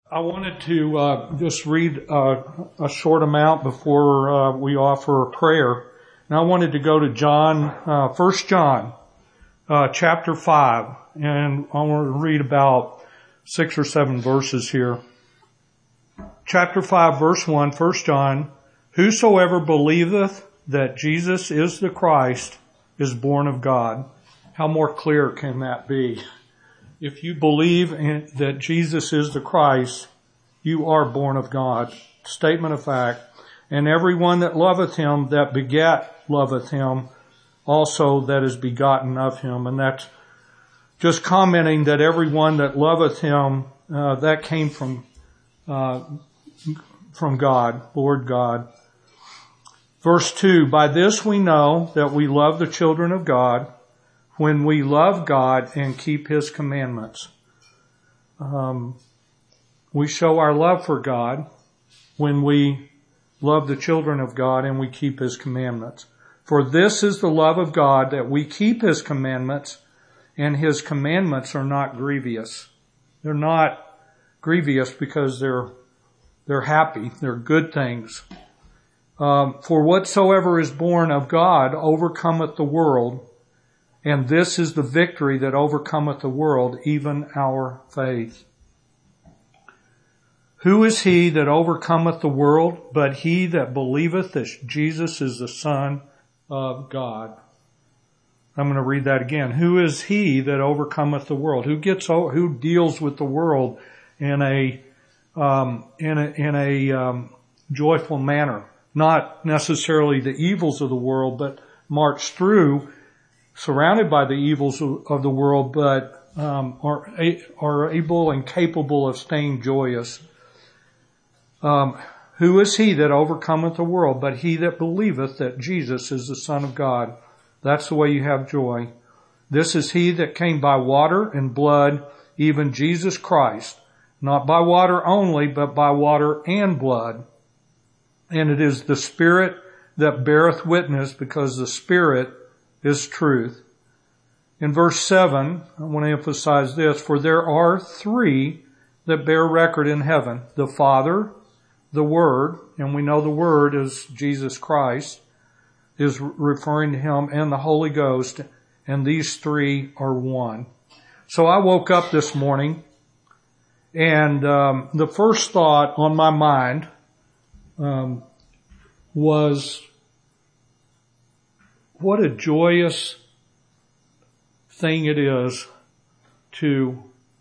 I wanted to just read a short amount before we offer a prayer. And I wanted to go to John, 1 John, chapter 5. And I want to read about 6 or 7 verses here. Chapter 5, verse 1, 1 John, whosoever believeth that Jesus is the Christ is born of God. How more clear can that be? If you believe that Jesus is the Christ, you are born of God. Statement of fact. And everyone that loveth him, that begat, loveth him, also that is begotten of him. And that's just commenting that everyone that loveth him, that came from God, Lord God. Verse 2, by this we know that we love the children of God, when we love God and keep His commandments. We show our love for God when we love the children of God and we keep His commandments. For this is the love of God, that we keep His commandments, and His commandments are not grievous. They're not grievous because they're happy. They're good things. For whatsoever is born of God overcometh the world. And this is the victory that overcometh the world, even our faith. Who is he that overcometh the world, but he that believeth that Jesus is the Son of God? I'm going to read that again. Who is he that overcometh the world? Who deals with the world in a joyful manner? Not necessarily the evils of the world, but march through, surrounded by the evils of the world, but are able and capable of staying joyous. Who is he that overcometh the world, but he that believeth that Jesus is the Son of God? That's the way you have joy. This is he that came by water and blood, even Jesus Christ, not by water only, but by water and blood. And it is the Spirit that beareth witness, because the Spirit is truth. In verse 7, I want to emphasize this, for there are 3 that bear record in heaven, the Father, the Word, and we know the Word is Jesus Christ, is referring to Him, and the Holy Ghost, and these 3 are one. So I woke up this morning, and the first thought on my mind was, what a joyous thing it is to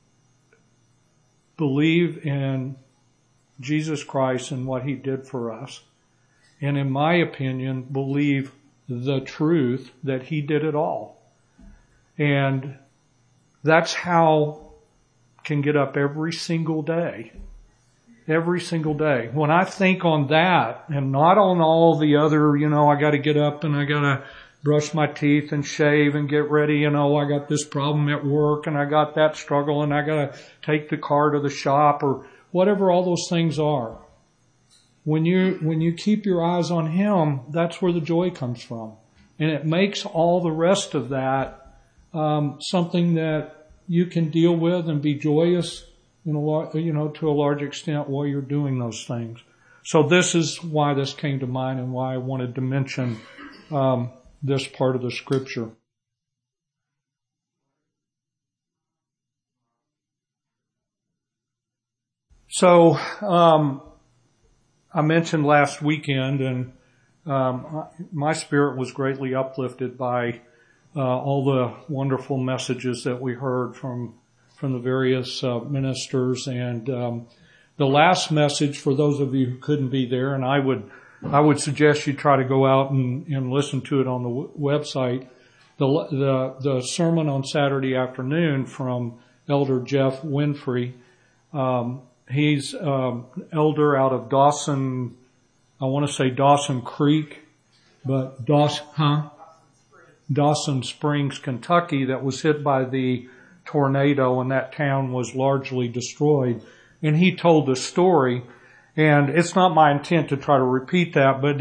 believe in Jesus Christ and what He did for us. And in my opinion, believe the truth that He did it all. And that's how I can get up every single day. Every single day. When I think on that and not on all the other, I got to get up and I got to brush my teeth and shave and get ready. I got this problem at work and I got that struggle and I got to take the car to the shop or whatever all those things are. When you keep your eyes on Him, that's where the joy comes from. And it makes all the rest of that, something that you can deal with and be joyous, to a large extent while you're doing those things. So this is why this came to mind and why I wanted to mention, this part of the scripture. So, I mentioned last weekend, and my spirit was greatly uplifted by all the wonderful messages that we heard from the various ministers. And the last message, for those of you who couldn't be there, and I would suggest you try to go out and listen to it on the website. The sermon on Saturday afternoon from Elder Jeff Winfrey. He's elder out of Dawson. I want to say Dawson Creek, but Dawson Springs, Kentucky, that was hit by the tornado, and that town was largely destroyed. And he told the story, and it's not my intent to try to repeat that, but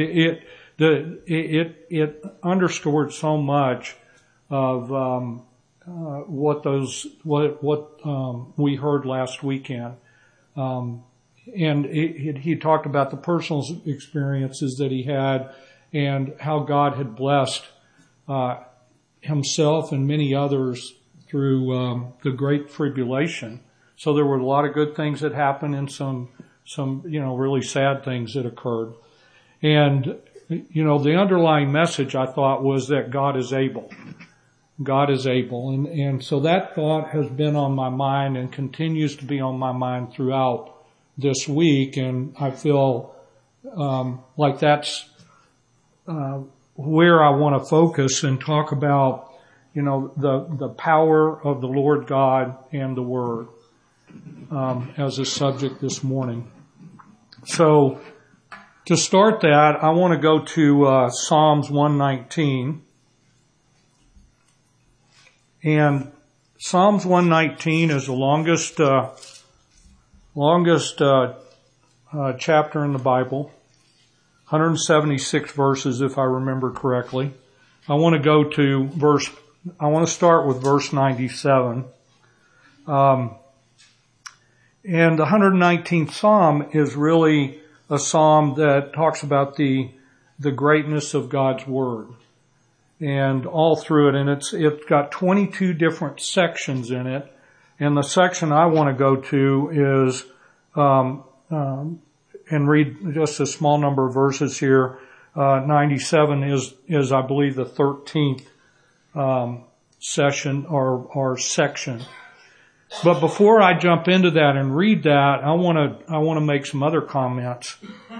it underscored so much of what we heard last weekend. And he talked about the personal experiences that he had and how God had blessed himself and many others through the Great Tribulation. So there were a lot of good things that happened and some really sad things that occurred. And, the underlying message I thought was that God is able. God is able. And so that thought has been on my mind and continues to be on my mind throughout this week. And I feel like that's where I want to focus and talk about, the power of the Lord God and the Word as a subject this morning. So to start that, I want to go to Psalms 119. And Psalms 119 is the longest chapter in the Bible. 176 verses, if I remember correctly. I want to start with verse 97. And the 119th Psalm is really a psalm that talks about the greatness of God's Word. And all through it, and it's got 22 different sections in it. And the section I want to go to is, and read just a small number of verses here. 97 is I believe the 13th session or section. But before I jump into that and read that, I want to make some other comments.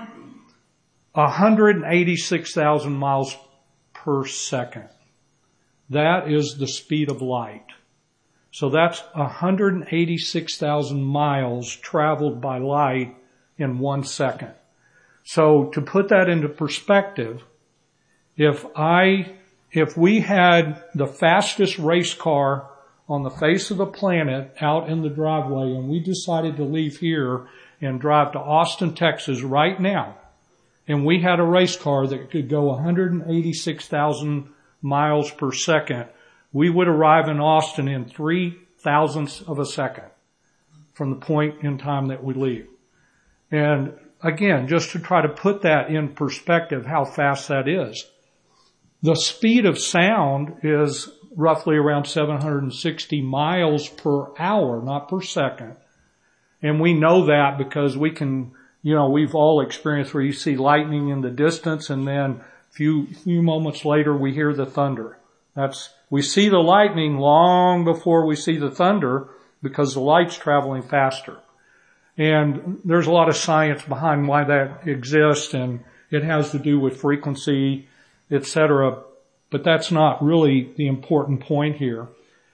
186,000 miles per second. That is the speed of light. So that's 186,000 miles traveled by light in 1 second. So to put that into perspective, if we had the fastest race car on the face of the planet out in the driveway and we decided to leave here and drive to Austin, Texas right now, and we had a race car that could go 186,000 miles per second, we would arrive in Austin in 0.003 of a second from the point in time that we leave. And again, just to try to put that in perspective, how fast that is. The speed of sound is roughly around 760 miles per hour, not per second. And we know that because we can, we've all experienced where you see lightning in the distance and then a few moments later we hear the thunder. We see the lightning long before we see the thunder because the light's traveling faster. And there's a lot of science behind why that exists, and it has to do with frequency, etc. But that's not really the important point here.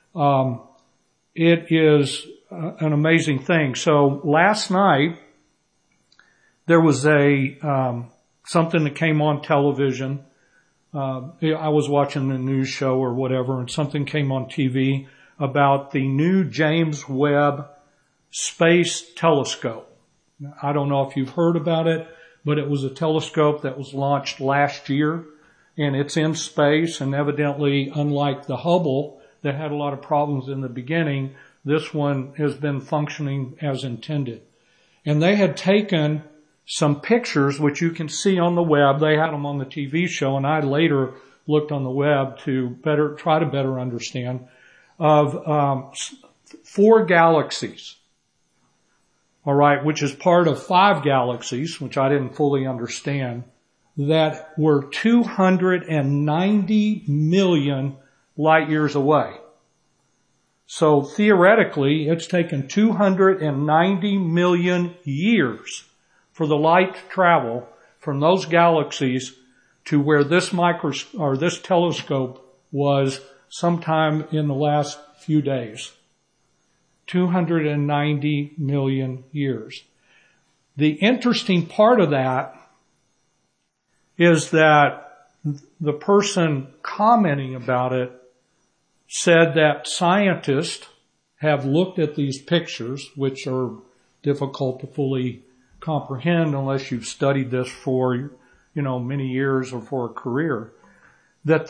It is an amazing thing. So last night there was something that came on television. I was watching the news show or whatever, and something came on TV about the new James Webb Space Telescope. I don't know if you've heard about it, but it was a telescope that was launched last year, and it's in space, and evidently, unlike the Hubble that had a lot of problems in the beginning, this one has been functioning as intended. And they had taken some pictures, which you can see on the web. They had them on the TV show, and I later looked on the web to try to better understand, of 4 galaxies. All right, which is part of 5 galaxies, which I didn't fully understand, that were 290 million light years away. So theoretically, it's taken 290 million years for the light to travel from those galaxies to where this telescope was sometime in the last few days. 290 million years. The interesting part of that is that the person commenting about it said that scientists have looked at these pictures, which are difficult to fully comprehend unless you've studied this for, many years or for a career, that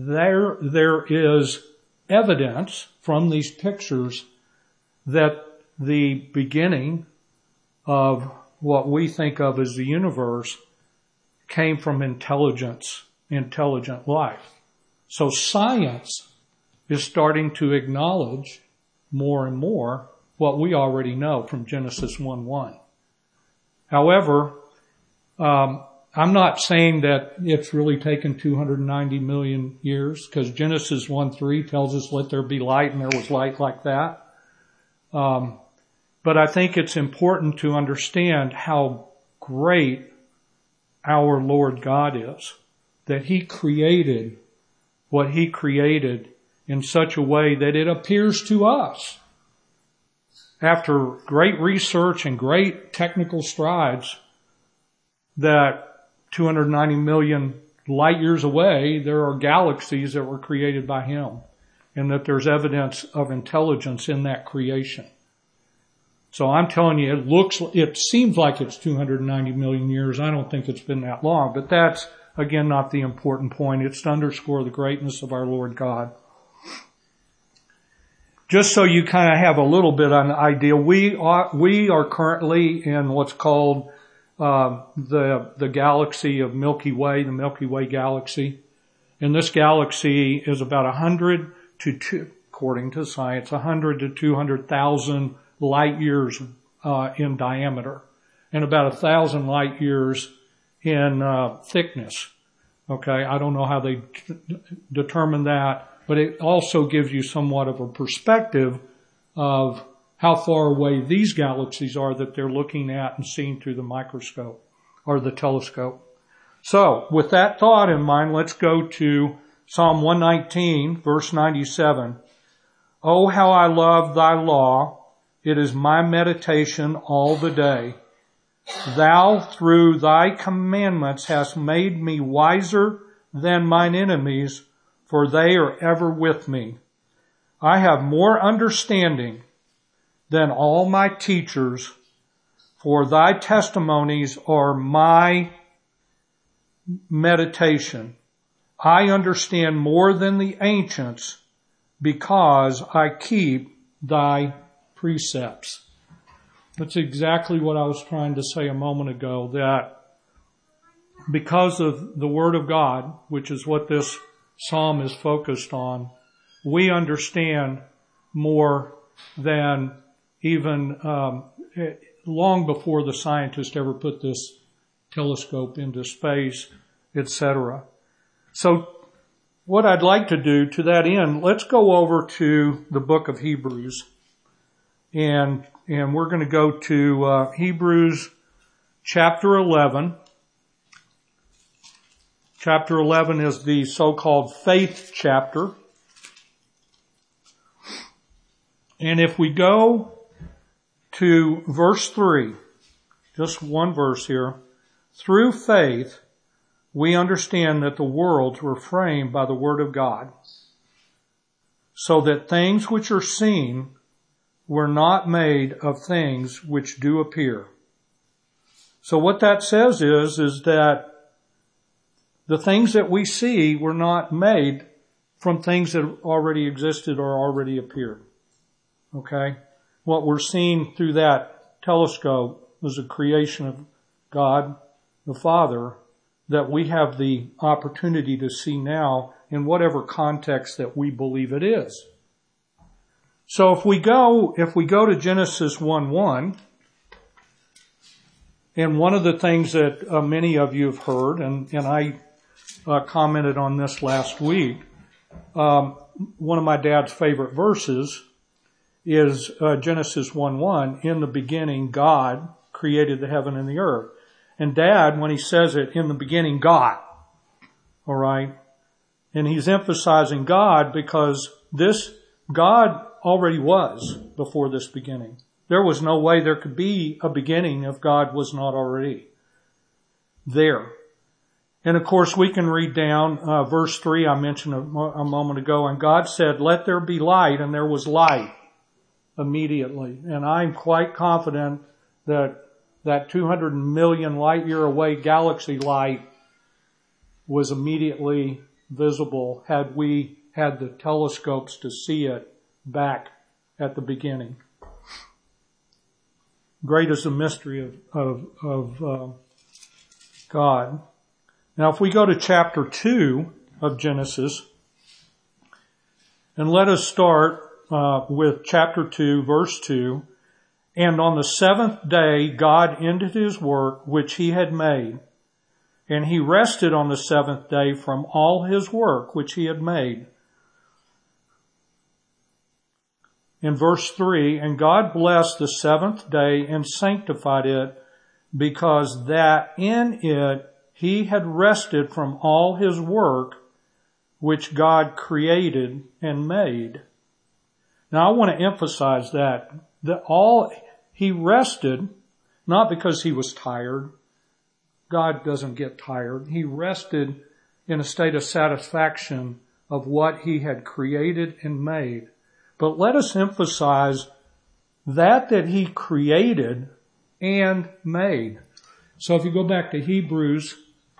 there is evidence from these pictures that the beginning of what we think of as the universe came from intelligent life. So science is starting to acknowledge more and more what we already know from Genesis 1:1. However, I'm not saying that it's really taken 290 million years, because Genesis 1:3 tells us, let there be light, and there was light like that. But I think it's important to understand how great our Lord God is, that He created what He created in such a way that it appears to us, after great research and great technical strides, that 290 million light years away, there are galaxies that were created by Him, and that there's evidence of intelligence in that creation. So I'm telling you, it seems like it's 290 million years. I don't think it's been that long, but that's, again, not the important point. It's to underscore the greatness of our Lord God. Just so you kind of have a little bit of an idea, we are currently in what's called the galaxy of Milky Way, the Milky Way galaxy. And this galaxy is about 100 to, according to science, 100 to 200,000 light years in diameter, and about 1,000 light years in thickness. Okay, I don't know how they determine that, but it also gives you somewhat of a perspective of how far away these galaxies are that they're looking at and seeing through the microscope or the telescope. So, with that thought in mind, let's go to Psalm 119, verse 97. Oh, how I love thy law. It is my meditation all the day. Thou through thy commandments hast made me wiser than mine enemies, for they are ever with me. I have more understanding than all my teachers, for thy testimonies are my meditation. I understand more than the ancients, because I keep thy precepts. That's exactly what I was trying to say a moment ago, that because of the Word of God, which is what this psalm is focused on, we understand more than even long before the scientists ever put this telescope into space, etc. So what I'd like to do to that end, let's go over to the book of Hebrews. And we're going to go to Hebrews chapter 11. Chapter 11 is the so-called faith chapter. And if we go to verse 3, just one verse here, through faith we understand that the worlds were framed by the word of God, so that things which are seen were not made of things which do appear. So what that says is that the things that we see were not made from things that already existed or already appeared. Okay? What we're seeing through that telescope was a creation of God, the Father, that we have the opportunity to see now in whatever context that we believe it is. So if we go to Genesis 1:1, and one of the things that many of you have heard, and I commented on this last week, one of my dad's favorite verses is Genesis 1:1. In the beginning, God created the heaven and the earth. And Dad, when he says it, in the beginning, God. All right? And he's emphasizing God because this God already was before this beginning. There was no way there could be a beginning if God was not already there. And of course, we can read down verse 3 I mentioned a moment ago. And God said, let there be light, and there was light immediately. And I'm quite confident that 200 million light year away galaxy light was immediately visible had we had the telescopes to see it back at the beginning. Great is the mystery of God. Now, if we go to chapter 2 of Genesis, and let us start with chapter 2, verse 2. And on the seventh day, God ended his work which he had made. And he rested on the seventh day from all his work which he had made. In verse 3, and God blessed the seventh day and sanctified it, because that in it he had rested from all his work which God created and made. Now I want to emphasize that he rested, not because he was tired. God doesn't get tired. He rested in a state of satisfaction of what he had created and made. But let us emphasize that he created and made. So if you go back to Hebrews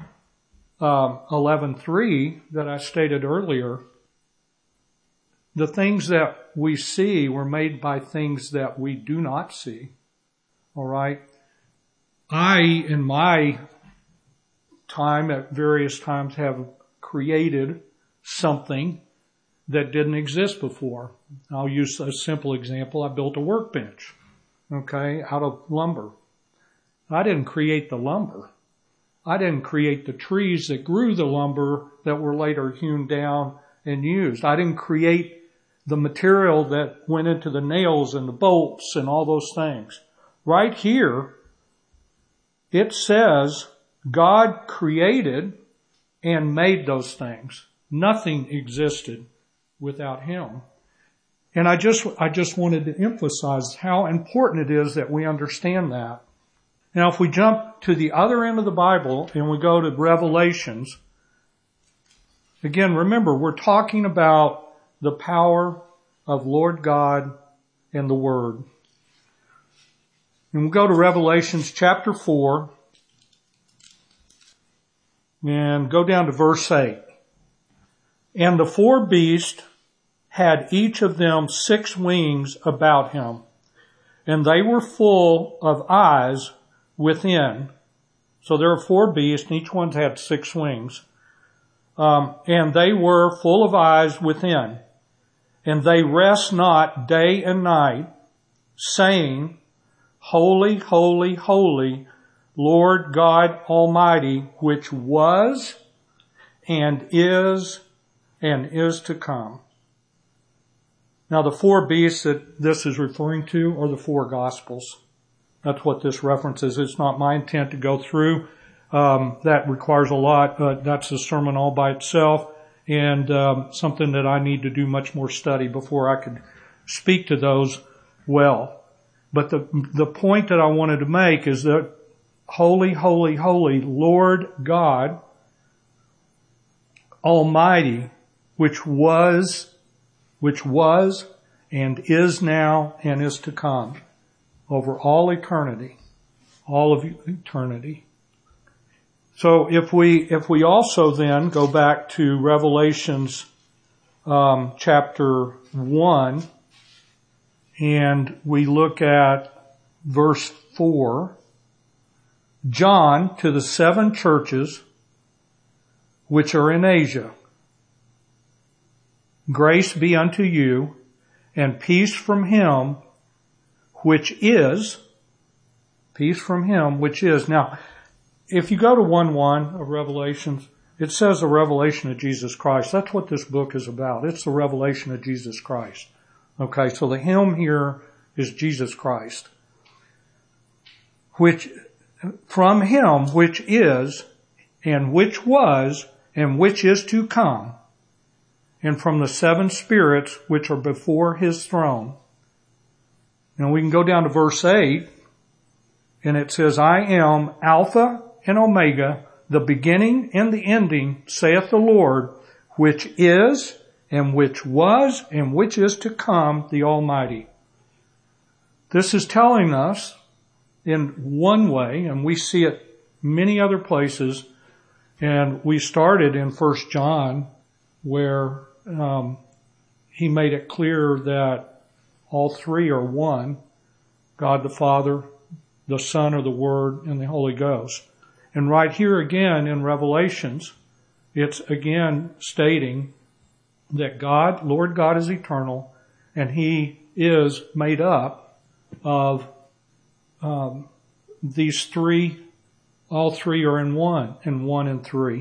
11:3 that I stated earlier, the things that we see were made by things that we do not see. All right. I, in my time, at various times, have created something that didn't exist before. I'll use a simple example. I built a workbench, okay, out of lumber. I didn't create the lumber. I didn't create the trees that grew the lumber that were later hewn down and used. I didn't create the material that went into the nails and the bolts and all those things. Right here, it says God created and made those things. Nothing existed without him. And I just wanted to emphasize how important it is that we understand that. Now, if we jump to the other end of the Bible and we go to Revelations, again, remember, we're talking about the power of Lord God and the Word. And we'll go to Revelations chapter 4 and go down to verse 8. And the four beasts had each of them 6 wings about him, and they were full of eyes within. So there are 4 beasts, and each one had 6 wings. And they were full of eyes within. And they rest not day and night, saying, Holy, holy, holy, Lord God Almighty, which was and is to come. Now the 4 beasts that this is referring to are the 4 Gospels. That's what this references. It's not my intent to go through. That requires a lot. That's a sermon all by itself, and something that I need to do much more study before I could speak to those well. But the point that I wanted to make is that holy, holy, holy, Lord God Almighty, which was and is now and is to come, over all eternity, all of eternity. So if we also then go back to Revelations chapter 1 and we look at verse 4, John, to the 7 churches which are in Asia, grace be unto you and peace from him which is. Now, if you go to 1:1 of Revelations, it says the revelation of Jesus Christ. That's what this book is about. It's the revelation of Jesus Christ. Okay, so the him here is Jesus Christ. Which, from him which is, and which was, and which is to come, and from the 7 spirits which are before his throne. Now we can go down to verse 8, and it says, I am Alpha and Omega, the beginning and the ending, saith the Lord, which is, and which was, and which is to come, the Almighty. This is telling us in one way, and we see it many other places, and we started in 1 John, where he made it clear that all 3 are one, God the Father, the Son or the Word and the Holy Ghost. And right here again in Revelations, it's again stating that God, Lord God, is eternal, and He is made up of these three. All three are in one, and one in three.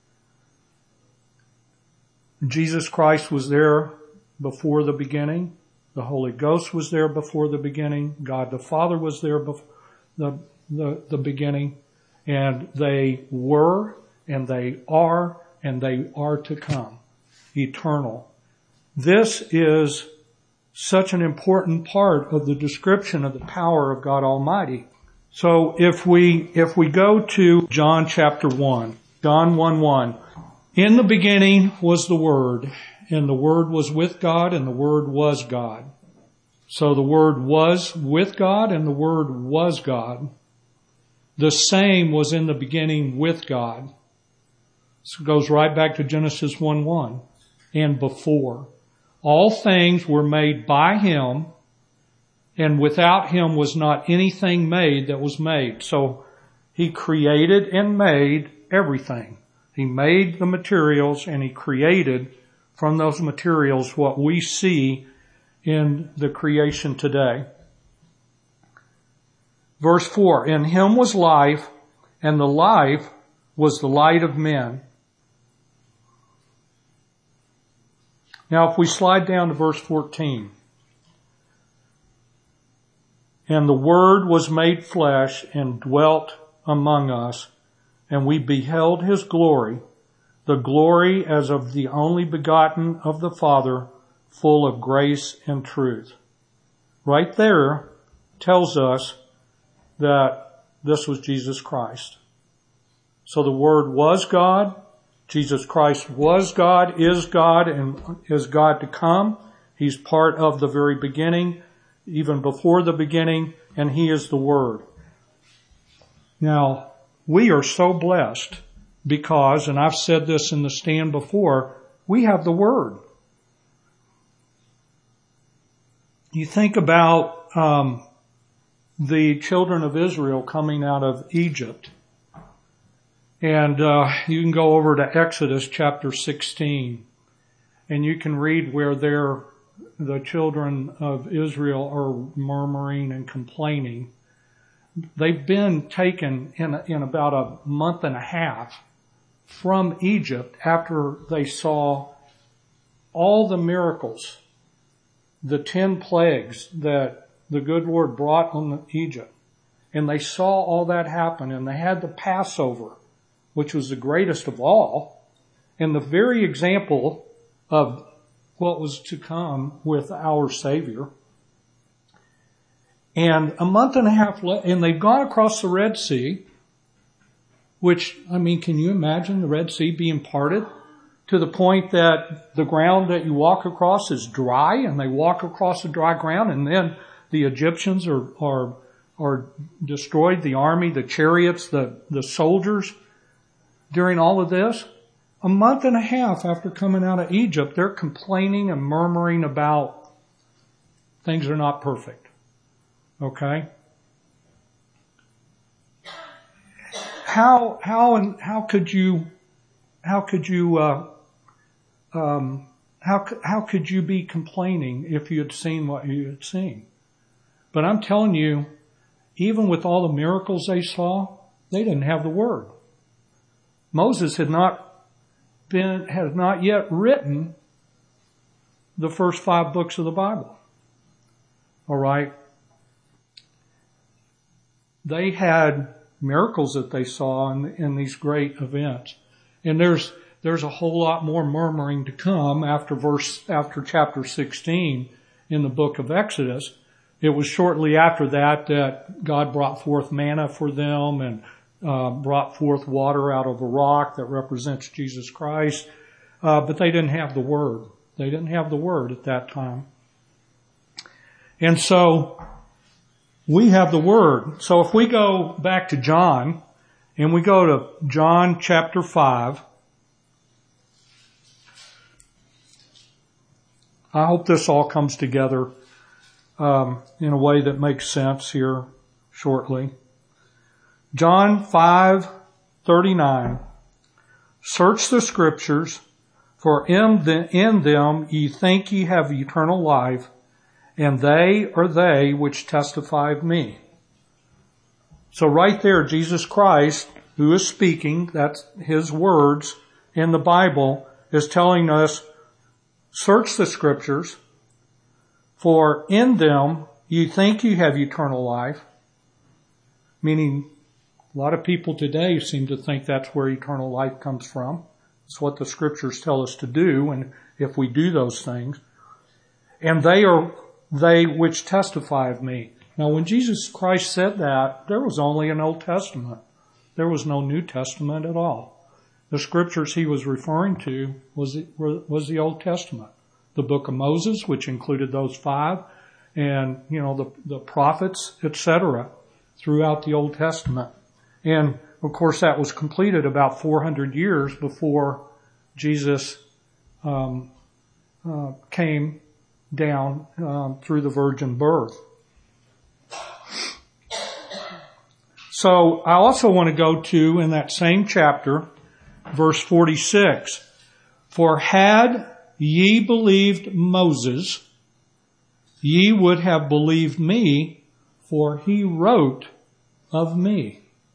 Jesus Christ was there before the beginning. The Holy Ghost was there before the beginning. God the Father was there before the beginning. And they were, and they are to come. Eternal. This is such an important part of the description of the power of God Almighty. So if we go to John chapter 1, John 1:1, in the beginning was the Word, and the Word was with God, and the Word was God. So the Word was with God, and the Word was God. The same was in the beginning with God. So it goes right back to Genesis 1:1. And before. All things were made by Him, and without Him was not anything made that was made. So He created and made everything. He made the materials, and He created from those materials what we see in the creation today. Verse 4, in Him was life, and the life was the light of men. Now if we slide down to verse 14. And the Word was made flesh and dwelt among us, and we beheld His glory, the glory as of the only begotten of the Father, full of grace and truth. Right there tells us that this was Jesus Christ. So the Word was God, Jesus Christ was God, and is God to come. He's part of the very beginning, even before the beginning, and He is the Word. Now, we are so blessed because, and I've said this in the stand before, we have the Word. You think about the children of Israel coming out of Egypt. And you can go over to Exodus chapter 16, and you can read where the children of Israel are murmuring and complaining. They've been taken in about a month and a half from Egypt after they saw all the miracles, the 10 plagues that the good Lord brought on Egypt. And they saw all that happen, and they had the Passover, which was the greatest of all, and the very example of what was to come with our Savior. And a month and a half later, and they've gone across the Red Sea, which, can you imagine the Red Sea being parted to the point that the ground that you walk across is dry, and they walk across the dry ground, and then the Egyptians are destroyed, the army, the chariots, the soldiers. During all of this, a month and a half after coming out of Egypt, they're complaining and murmuring about things are not perfect. Okay? How could you be complaining if you had seen what you had seen? But I'm telling you, even with all the miracles they saw, they didn't have the Word. Moses had not yet written the first 5 books of the Bible. All right. They had miracles that they saw in these great events. And there's a whole lot more murmuring to come after chapter 16 in the book of Exodus. It was shortly after that God brought forth manna for them and brought forth water out of a rock that represents Jesus Christ. But they didn't have the Word. They didn't have the Word at that time. And so we have the Word. So if we go back to John and we go to John chapter 5, I hope this all comes together in a way that makes sense here shortly. John 5:39. Search the scriptures, for in them ye think ye have eternal life, and they are they which testify of me. So right there, Jesus Christ, who is speaking, that's his words in the Bible, is telling us, search the scriptures, for in them you think you have eternal life, meaning a lot of people today seem to think that's where eternal life comes from. It's what the scriptures tell us to do, and if we do those things. And they are they which testify of me. Now when Jesus Christ said that, there was only an Old Testament. There was no New Testament at all. The scriptures he was referring to was the Old Testament. The book of Moses, which included those 5, and, the prophets, etc., throughout the Old Testament. And, of course, that was completed about 400 years before Jesus came down through the virgin birth. So I also want to go to, in that same chapter, verse 46. For had ye believed Moses, ye would have believed me, for he wrote of me.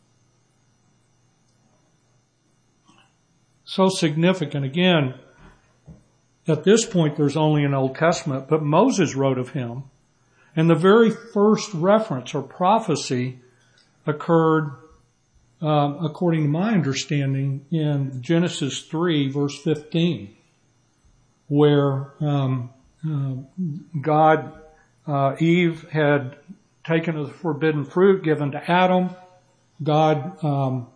So significant. Again, at this point there's only an Old Testament, but Moses wrote of him. And the very first reference or prophecy occurred, according to my understanding, in Genesis 3, verse 15, where Eve had taken of the forbidden fruit given to Adam. God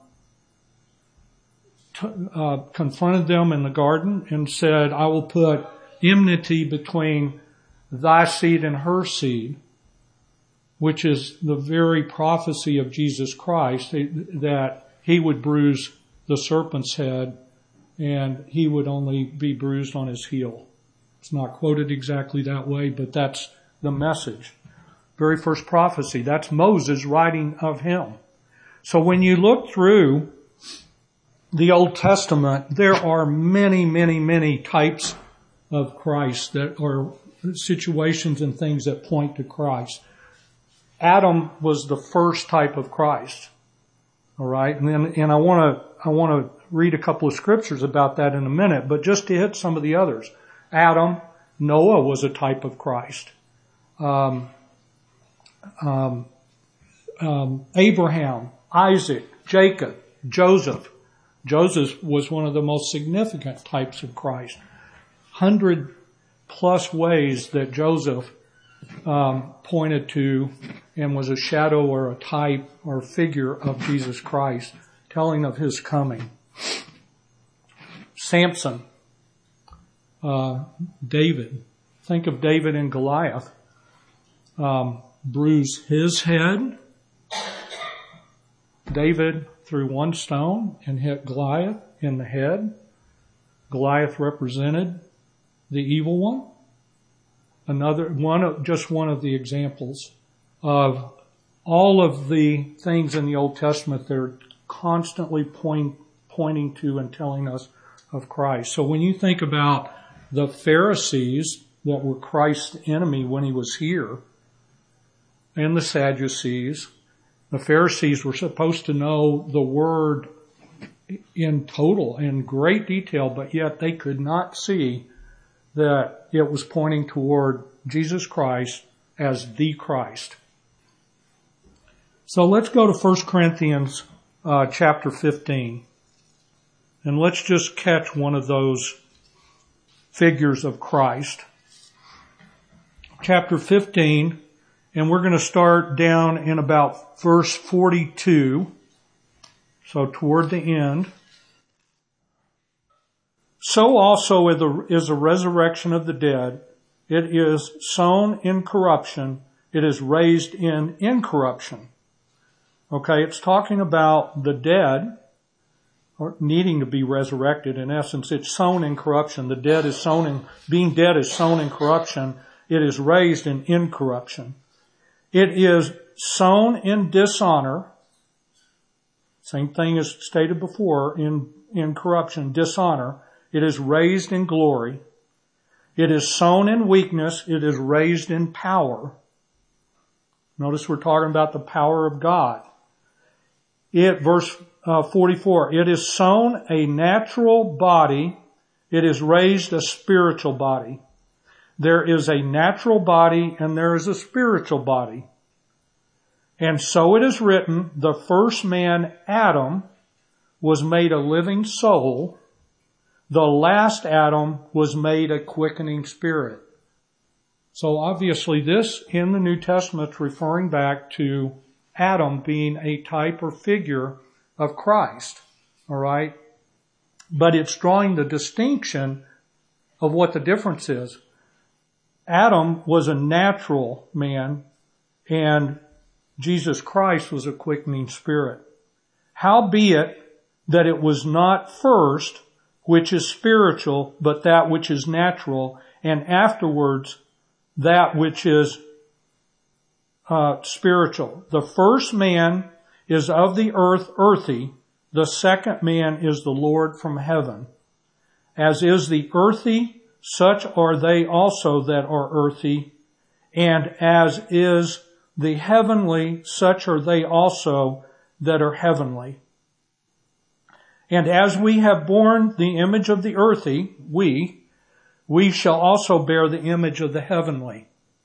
confronted them in the garden and said, I will put enmity between thy seed and her seed, which is the very prophecy of Jesus Christ, that he would bruise the serpent's head and he would only be bruised on his heel. It's not quoted exactly that way, but that's the message. Very first prophecy. That's Moses writing of him. So when you look through the Old Testament, there are many, many, many types of Christ that are situations and things that point to Christ. Adam was the first type of Christ. All right. And I want to read a couple of scriptures about that in a minute, but just to hit some of the others. Adam, Noah was a type of Christ. Abraham, Isaac, Jacob, Joseph. Joseph was one of the most significant types of Christ. 100+ ways that Joseph pointed to and was a shadow or a type or figure of Jesus Christ, telling of his coming. Samson, David. Think of David and Goliath. Bruised his head. David threw one stone and hit Goliath in the head. Goliath represented the evil one. Just one of the examples of all of the things in the Old Testament that are constantly pointing to and telling us of Christ. So when you think about the Pharisees that were Christ's enemy when he was here, and the Sadducees, the Pharisees were supposed to know the Word in total, in great detail, but yet they could not see that it was pointing toward Jesus Christ as the Christ. So let's go to 1 Corinthians chapter 15. And let's just catch one of those figures of Christ. Chapter 15, and we're going to start down in about verse 42. So toward the end. So also is the resurrection of the dead. It is sown in corruption. It is raised in incorruption. Okay, it's talking about the dead or needing to be resurrected. In essence, it's sown in corruption. The dead is sown in, being dead is sown in corruption. It is raised in incorruption. It is sown in dishonor. Same thing as stated before in corruption, dishonor. It is raised in glory. It is sown in weakness. It is raised in power. Notice we're talking about the power of God. Verse 44, it is sown a natural body. It is raised a spiritual body. There is a natural body and there is a spiritual body. And so it is written, the first man, Adam, was made a living soul. The last Adam was made a quickening spirit. So obviously this in the New Testament is referring back to Adam being a type or figure of Christ. All right? But it's drawing the distinction of what the difference is. Adam was a natural man and Jesus Christ was a quickening spirit. Howbeit that it was not first which is spiritual, but that which is natural, and afterwards that which is spiritual. The first man is of the earth, earthy. The second man is the Lord from heaven. As is the earthy, such are they also that are earthy, and as is the heavenly, such are they also that are heavenly. And as we have borne the image of the earthy, we shall also bear the image of the heavenly.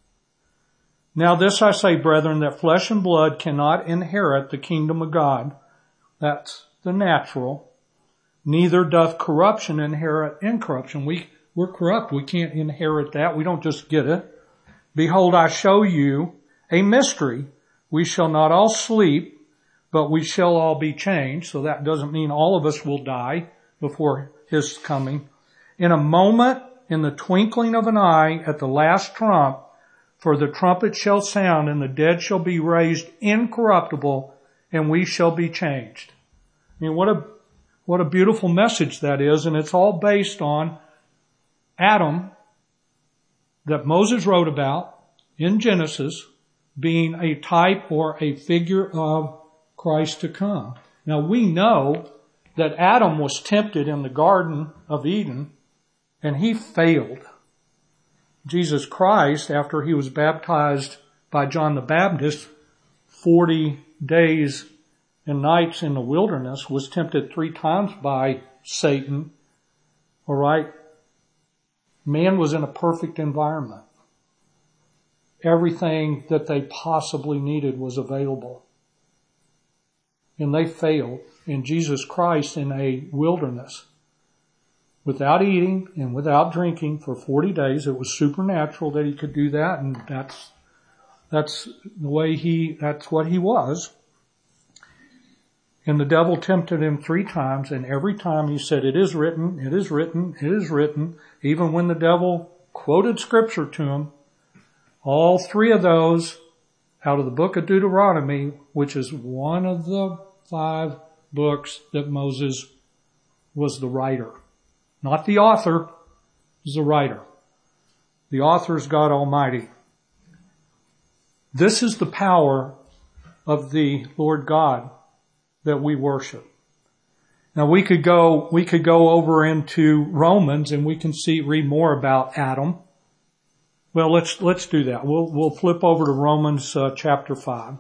Now this I say, brethren, that flesh and blood cannot inherit the kingdom of God. That's the natural. Neither doth corruption inherit incorruption. We're corrupt. We can't inherit that. We don't just get it. Behold, I show you a mystery. We shall not all sleep, but we shall all be changed. So that doesn't mean all of us will die before his coming. In a moment, in the twinkling of an eye, at the last trump, for the trumpet shall sound, and the dead shall be raised incorruptible, and we shall be changed. I mean, what a beautiful message that is, and it's all based on Adam that Moses wrote about in Genesis being a type or a figure of Christ to come. Now we know that Adam was tempted in the Garden of Eden and he failed. Jesus Christ, after he was baptized by John the Baptist, 40 days and nights in the wilderness, was tempted 3 times by Satan. All right? Man was in a perfect environment. Everything that they possibly needed was available. And they failed. And Jesus Christ in a wilderness, without eating and without drinking for 40 days, it was supernatural that he could do that, and that's what he was. And the devil tempted him 3 times, and every time he said, it is written, it is written, it is written. Even when the devil quoted scripture to him, all 3 of those out of the book of Deuteronomy, which is one of the 5 books that Moses was the writer. Not the author, is the writer. The author is God Almighty. This is the power of the Lord God that we worship. Now we could go over into Romans and we can read more about Adam. Well, let's do that. We'll flip over to Romans chapter 5.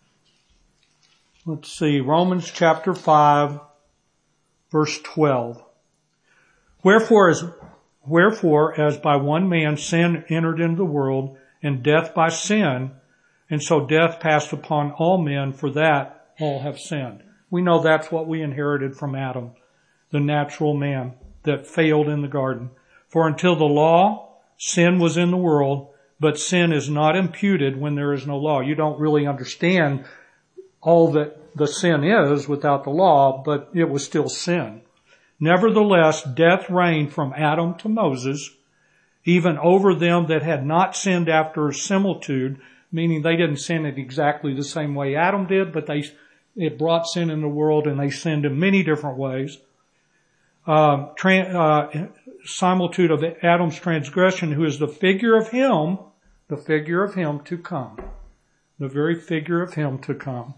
Let's see, Romans chapter 5, verse 12. Wherefore, as by one man sin entered into the world, and death by sin, and so death passed upon all men, for that all have sinned. We know that's what we inherited from Adam, the natural man that failed in the garden. For until the law, sin was in the world, but sin is not imputed when there is no law. You don't really understand all that the sin is without the law, but it was still sin. Nevertheless, death reigned from Adam to Moses, even over them that had not sinned after similitude, meaning they didn't sin it exactly the same way Adam did, but it brought sin in the world and they sinned in many different ways. Similitude of Adam's transgression, who is the figure of him to come. the very figure of him to come.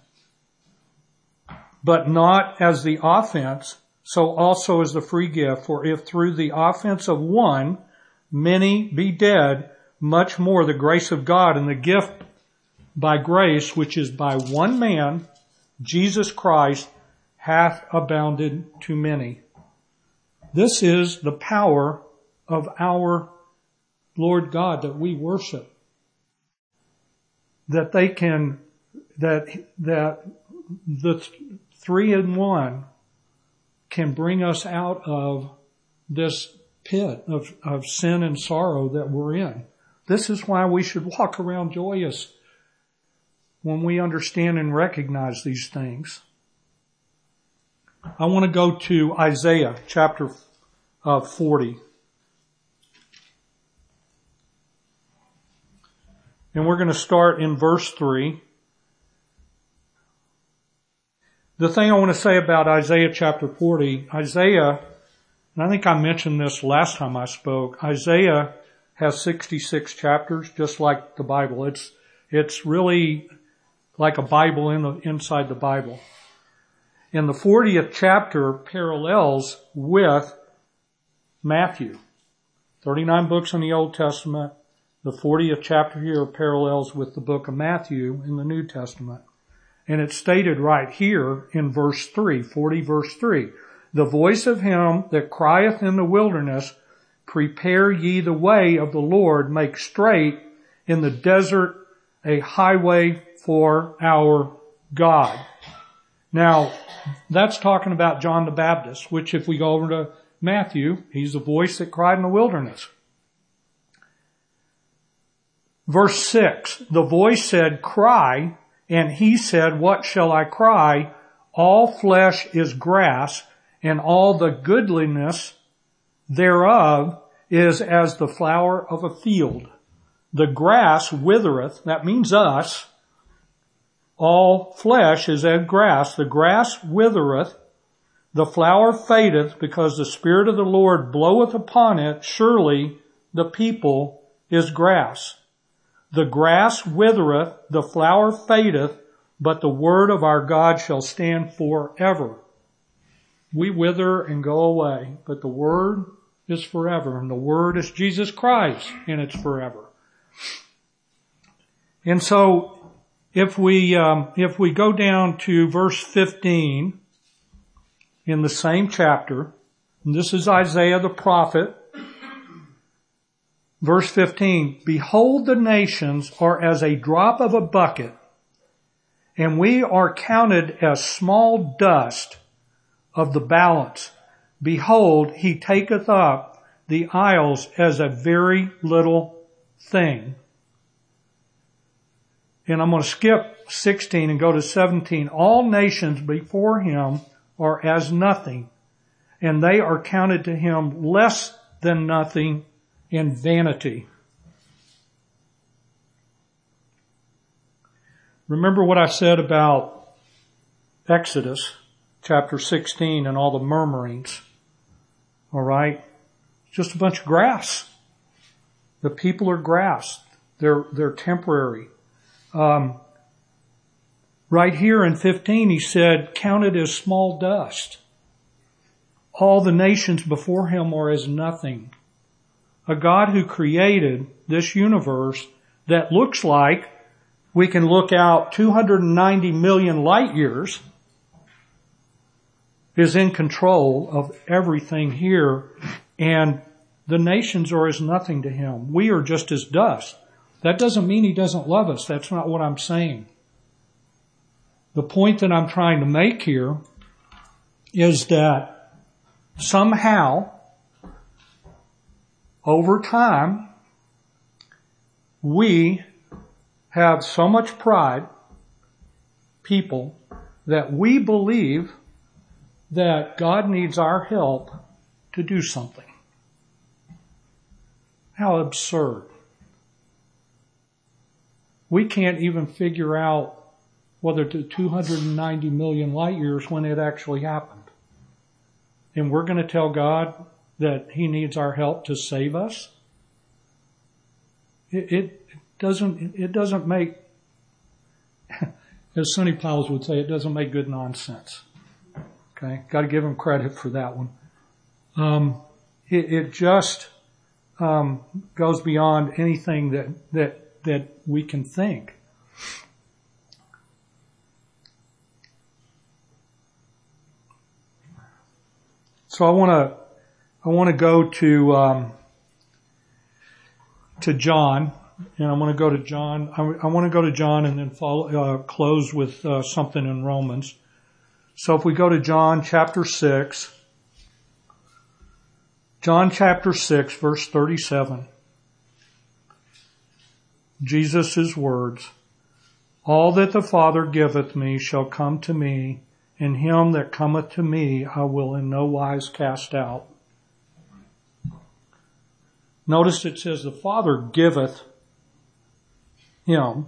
But not as the offense, so also as the free gift. For if through the offense of one many be dead, much more the grace of God and the gift by grace, which is by one man, Jesus Christ, hath abounded to many. This is the power of our Lord God that we worship. That the three in one can bring us out of this pit of sin and sorrow that we're in. This is why we should walk around joyous when we understand and recognize these things. I want to go to Isaiah chapter 40. And we're going to start in verse 3. The thing I want to say about Isaiah chapter 40, Isaiah, and I think I mentioned this last time I spoke, Isaiah has 66 chapters, just like the Bible. It's really like a Bible inside the Bible. And the 40th chapter parallels with Matthew. 39 books in the Old Testament. The 40th chapter here parallels with the book of Matthew in the New Testament. And it's stated right here in verse 3, 40 verse 3. The voice of him that crieth in the wilderness, prepare ye the way of the Lord, make straight in the desert a highway for our God. Now, that's talking about John the Baptist, which if we go over to Matthew, he's the voice that cried in the wilderness. Verse 6, the voice said, cry, and he said, what shall I cry? All flesh is grass, and all the goodliness thereof is as the flower of a field. The grass withereth, that means us. All flesh is as grass. The grass withereth, the flower fadeth, because the Spirit of the Lord bloweth upon it. Surely the people is grass. The grass withereth, the flower fadeth, but the word of our God shall stand forever. We wither and go away, but the word is forever, and the word is Jesus Christ, and it's forever. And so, if we go down to verse 15 in the same chapter, and this is Isaiah the prophet, verse 15, behold, the nations are as a drop of a bucket, and we are counted as small dust of the balance. Behold, he taketh up the isles as a very little thing. And I'm going to skip 16 and go to 17. All nations before him are as nothing, and they are counted to him less than nothing in vanity. Remember what I said about Exodus chapter 16 and all the murmurings. All right? Just a bunch of grass. The people are grass. They're temporary. Right here in 15 he said, counted as small dust. All the nations before him are as nothing. A God who created this universe that looks like we can look out 290 million light years is in control of everything here, and the nations are as nothing to him. We are just as dust. That doesn't mean he doesn't love us. That's not what I'm saying. The point that I'm trying to make here is that somehow, over time, we have so much pride, people, that we believe that God needs our help to do something. How absurd. We can't even figure out whether to 290 million light years when it actually happened. And we're going to tell God that he needs our help to save us? It doesn't make as Sonny Piles would say, it doesn't make good nonsense. Okay, got to give him credit for that one. It just goes beyond anything that we can think. So I want to go to John, and I'm going to go to John. I want to go to John and then close with something in Romans. So if we go to John chapter 6, verse 37, Jesus' words, "All that the Father giveth me shall come to me, and him that cometh to me I will in no wise cast out." Notice it says the Father giveth him.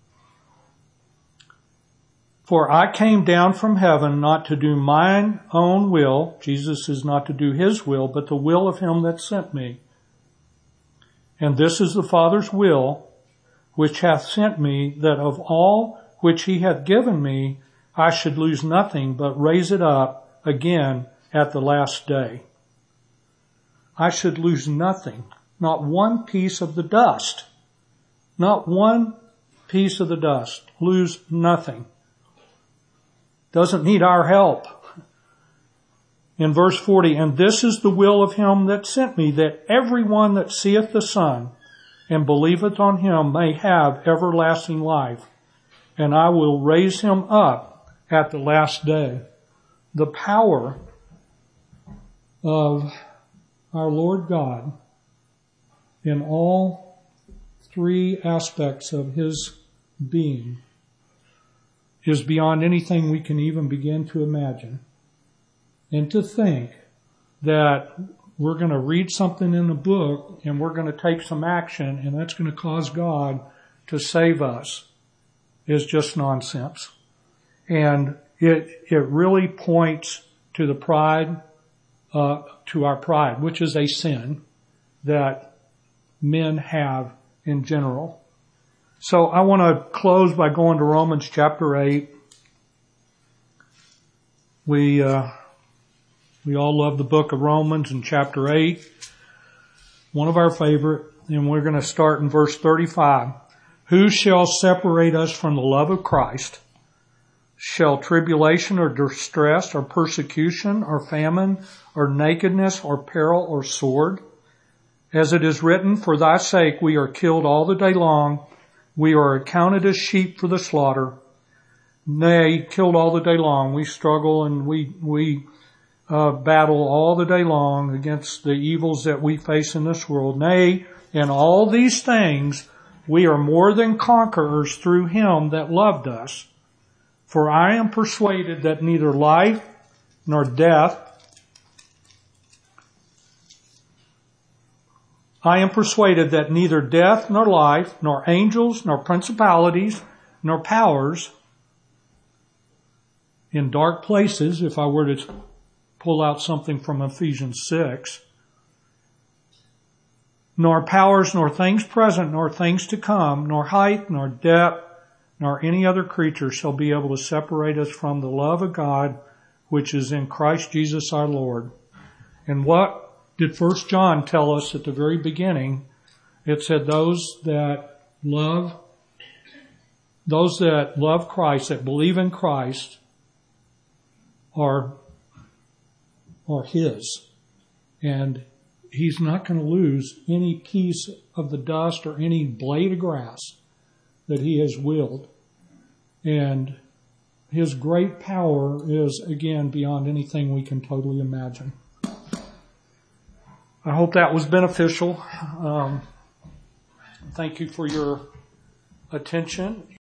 "For I came down from heaven not to do mine own will," Jesus is not to do his will, but the will of him that sent me. "And this is the Father's will, which hath sent me, that of all which he hath given me, I should lose nothing, but raise it up again at the last day." I should lose nothing, not one piece of the dust. Not one piece of the dust. Lose nothing. Doesn't need our help. In verse 40, "And this is the will of him that sent me, that every one that seeth the Son and believeth on him may have everlasting life, and I will raise him up at the last day." The power of our Lord God in all three aspects of his being is beyond anything we can even begin to imagine. And to think that we're going to read something in the book and we're going to take some action and that's going to cause God to save us is just nonsense. And it really points to the pride, to our pride, which is a sin that men have in general. So I want to close by going to Romans chapter 8. We all love the book of Romans in chapter 8. One of our favorite. And we're going to start in verse 35. "Who shall separate us from the love of Christ? Shall tribulation or distress or persecution or famine or nakedness or peril or sword? As it is written, for thy sake we are killed all the day long. We are accounted as sheep for the slaughter. Nay, killed all the day long. We struggle and we battle all the day long against the evils that we face in this world. Nay, in all these things we are more than conquerors through him that loved us. For I am persuaded that neither life nor death, neither death nor life, nor angels, nor principalities, nor powers in dark places," if I were to pull out something from Ephesians 6, "nor powers, nor things present, nor things to come, nor height, nor depth, nor any other creature shall be able to separate us from the love of God, which is in Christ Jesus our Lord." And what did 1 John tell us at the very beginning? It said those that love Christ, that believe in Christ, are his. And he's not going to lose any piece of the dust or any blade of grass that he has willed. And his great power is, again, beyond anything we can totally imagine. I hope that was beneficial. Thank you for your attention.